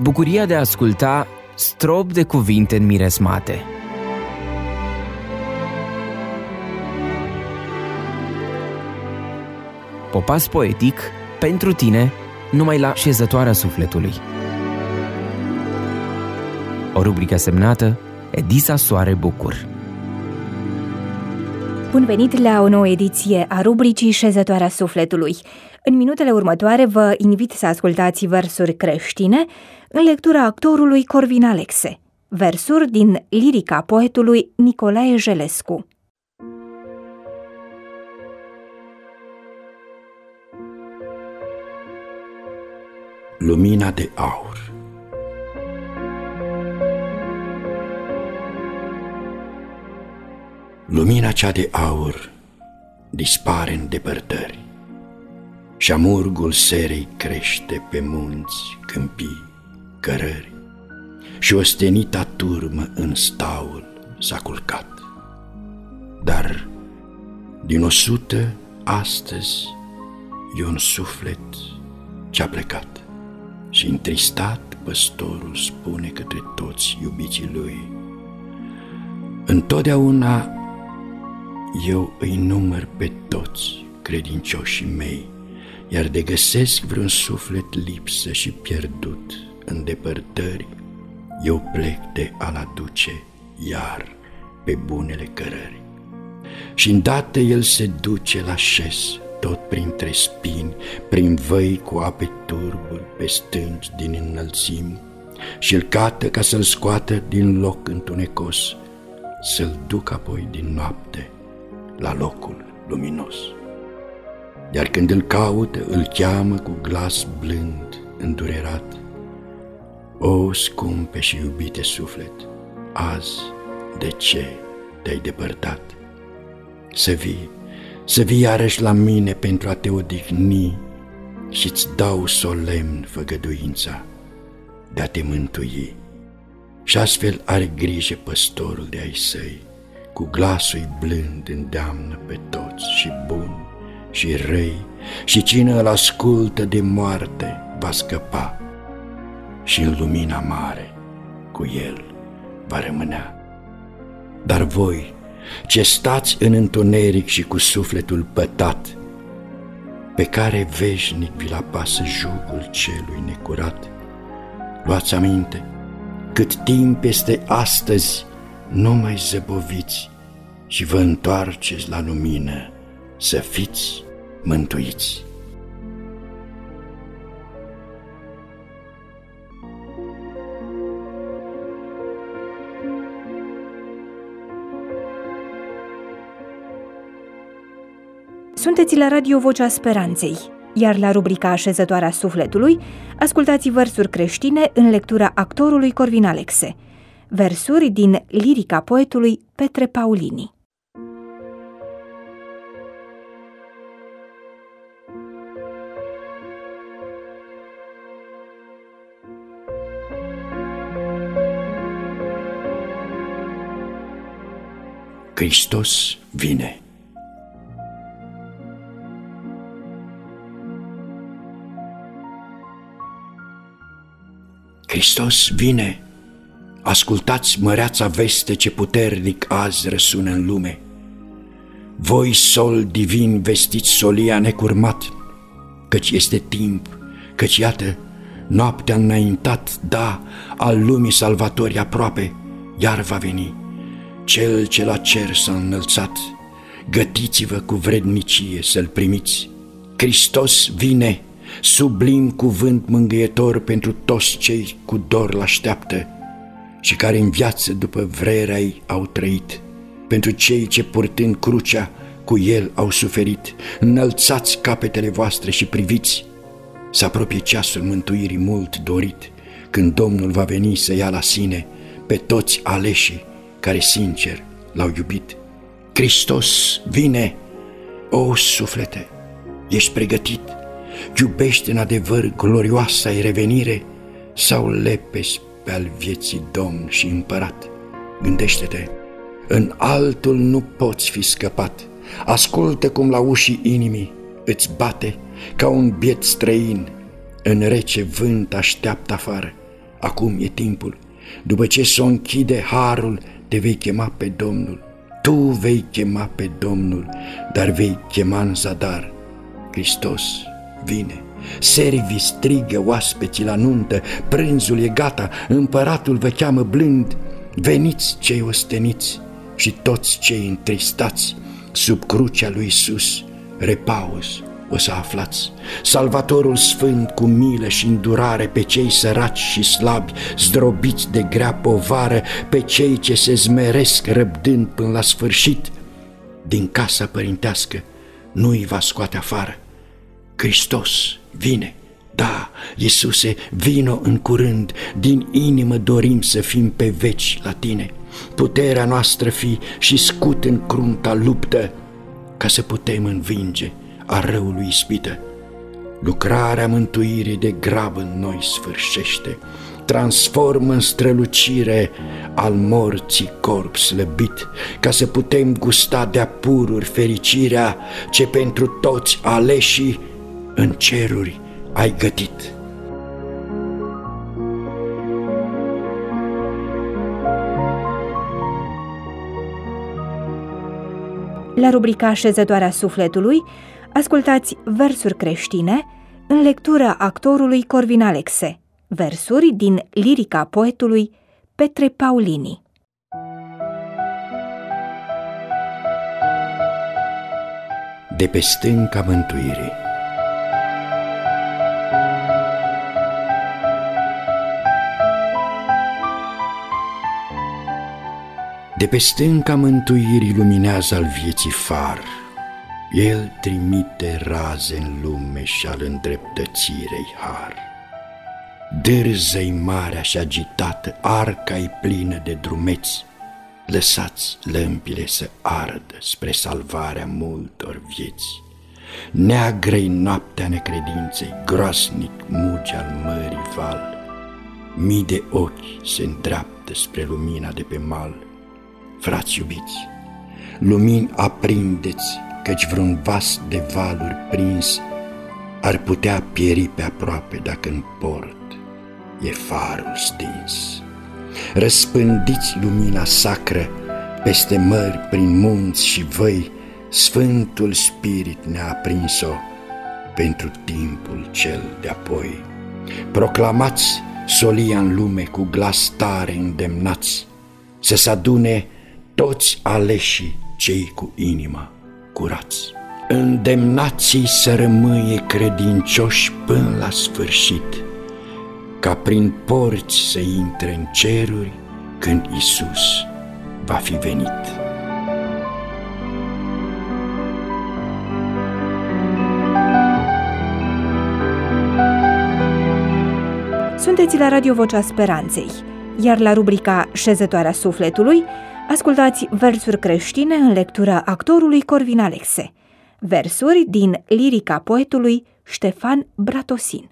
Bucuria de a asculta strop de cuvinte înmiresmate. Popas poetic pentru tine, numai la Șezătoarea Sufletului. O rubrică semnată Edisa Soare Bucur. Bun venit la o nouă ediție a rubricii Șezătoarea Sufletului. În minutele următoare vă invit să ascultați versuri creștine în lectura actorului Corvin Alexe, versuri din lirica poetului Nicolae Jelescu. Lumina de aur. Lumina cea de aur dispare în depărtări și amurgul serei crește pe munți, câmpii, cărări și ostenita turmă în staul s-a culcat. Dar din 100 astăzi e un suflet ce-a plecat și întristat păstorul spune către toți iubiții lui: întotdeauna eu îi număr pe toți credincioșii mei, iar de găsesc vreun suflet lipsă și pierdut în depărtări, eu plec de a-l aduce iar pe bunele cărări. Și îndată el se duce la șes, tot printre spini, prin văi cu ape turburi, pe stânci din înălțimi, și-l cată ca să-l scoată din loc întunecos, să-l duc apoi din noapte la locul luminos. Iar când îl caută, îl cheamă cu glas blând, îndurerat: o scumpe și iubite suflet, azi de ce te-ai depărtat? Să vii iarăși la mine pentru a te odihni, și-ți dau solemn făgăduința de a te mântui. Și astfel are grijă păstorul de ai săi, cu glasul blând îndeamnă pe toți, și buni și răi, și cine îl ascultă de moarte va scăpa și în lumina mare cu el va rămânea. Dar voi, ce stați în întuneric și cu sufletul pătat, pe care veșnic vi-l apasă jugul celui necurat, luați aminte, cât timp este astăzi, nu mai zăboviți și vă întoarceți la lumină, să fiți mântuiți. Sunteți la Radio Vocea Speranței, iar la rubrica Șezătoarea Sufletului ascultați versuri creștine în lectura actorului Corvin Alexe, versuri din lirica poetului Petre Paulini. Hristos vine. Hristos vine! Ascultați măreața veste ce puternic azi răsună în lume. Voi, sol divin, vestiți solia necurmat, căci este timp, căci iată, noaptea înaintat, da, al lumii salvatori aproape, iar va veni. Cel ce la cer s-a înălțat, gătiți-vă cu vrednicie să-l primiți. Hristos vine! Sublim cuvânt mângâietor pentru toți cei cu dor l-așteaptă și care în viață după vrerea-i au trăit, pentru cei ce purtând crucea cu el au suferit. Înălțați capetele voastre și priviți, să apropie ceasul mântuirii mult dorit, când Domnul va veni să ia la sine pe toți aleșii care sincer l-au iubit. Hristos vine! O suflete, ești pregătit? Iubește în adevăr glorioasa-i revenire sau lepezi pe al vieții Domn și Împărat? Gândește-te, în altul nu poți fi scăpat. Ascultă cum la ușii inimii îți bate ca un biet străin, în rece vânt așteaptă afară. acum e timpul. După ce s-o închide harul, te vei chema pe Domnul. Tu vei chema pe Domnul, dar vei chema în zadar. Hristos vine. Servii strigă oaspeții la nuntă, prânzul e gata, împăratul vă cheamă blând. Veniți cei osteniți și toți cei întristați, sub crucea lui Iisus repaus o să aflați. Salvatorul sfânt cu milă și îndurare pe cei săraci și slabi, zdrobiți de grea povară, pe cei ce se zmeresc răbdând până la sfârșit, din casa părintească nu-i va scoate afară. Hristos vine, da, Iisuse, vino în curând, din inimă dorim să fim pe veci la tine. Puterea noastră fi și scut în crunta luptă, ca să putem învinge a răului ispită. Lucrarea mântuirii de grabă în noi sfârșește, transformă în strălucire al morții corp slăbit, ca să putem gusta de-a pururi fericirea ce pentru toți aleșii în ceruri ai gătit. La rubrica Așezătoarea sufletului, ascultați versuri creștine în lectura actorului Corvin Alexe, versuri din lirica poetului Petre Paulini. De pe stânca mântuirii. De pe stânca mântuirii luminează al vieții far. El trimite raze în lume și al îndreptățirei har. Dârză-i marea și agitată, arca-i plină de drumeți. Lăsați lămpile să ardă spre salvarea multor vieți. Neagră-i noaptea necredinței, groasnic muge al mării val. Mii de ochi se îndreaptă spre lumina de pe mal. Frați iubiți, lumini aprindeți, căci vreun vas de valuri prins ar putea pieri pe aproape dacă în port e farul stins. Răspândiți lumina sacră peste mări, prin munți și văi, Sfântul Spirit ne-a aprins-o pentru timpul cel de-apoi. Proclamați solia în lume cu glas tare îndemnați, să se adune toți aleșii cei cu inima curați. Îndemnați-i să rămâie credincioși până la sfârșit, ca prin porți să intre în ceruri când Iisus va fi venit. Sunteți la Radio Vocea Speranței, iar la rubrica Șezătoarea sufletului ascultați versuri creștine în lectura actorului Corvin Alexe, versuri din lirica poetului Ștefan Bratosin.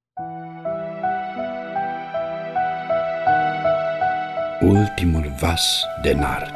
Ultimul vas de nard.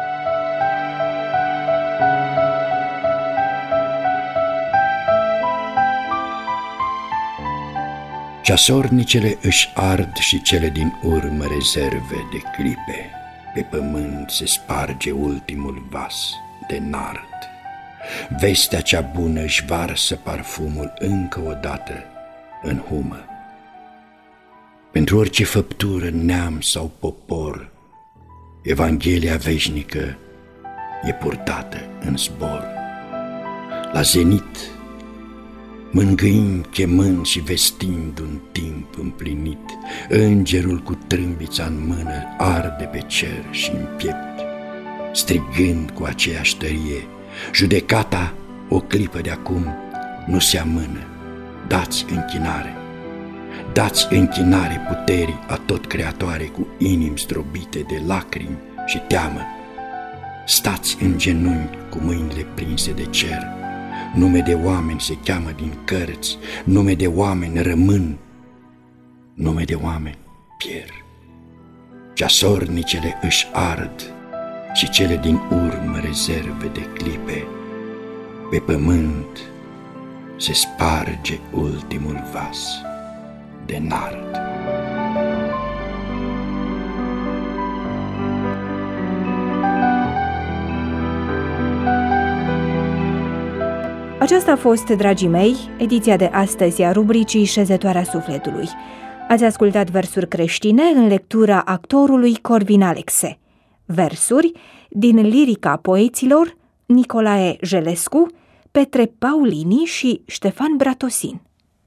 Ceasornicele își ard și cele din urmă rezerve de clipe. Pe pământ se sparge ultimul vas de nard. Vestea cea bună își varsă parfumul încă o dată în humă. Pentru orice făptură, neam sau popor, Evanghelia veșnică e purtată în zbor. La zenit, mângâind, chemând și vestind un timp împlinit, îngerul cu trâmbița în mână arde pe cer și în piept, strigând cu aceeași tărie: judecata, o clipă de acum, nu se amână, dați închinare. Dați închinare puterii atot creatoare, cu inimi zdrobite de lacrimi și teamă. Stați în genunchi cu mâinile prinse de cer. Nume de oameni se cheamă din cărți, nume de oameni rămân, nume de oameni pierd. Ceasornicele își ard și cele din urmă rezerve de clipe. Pe pământ se sparge ultimul vas de nard. Aceasta a fost, dragii mei, ediția de astăzi a rubricii Șezătoarea Sufletului. Ați ascultat versuri creștine în lectura actorului Corvin Alexe. Versuri din lirica poeților Nicolae Jelescu, Petre Paulini și Ștefan Bratosin.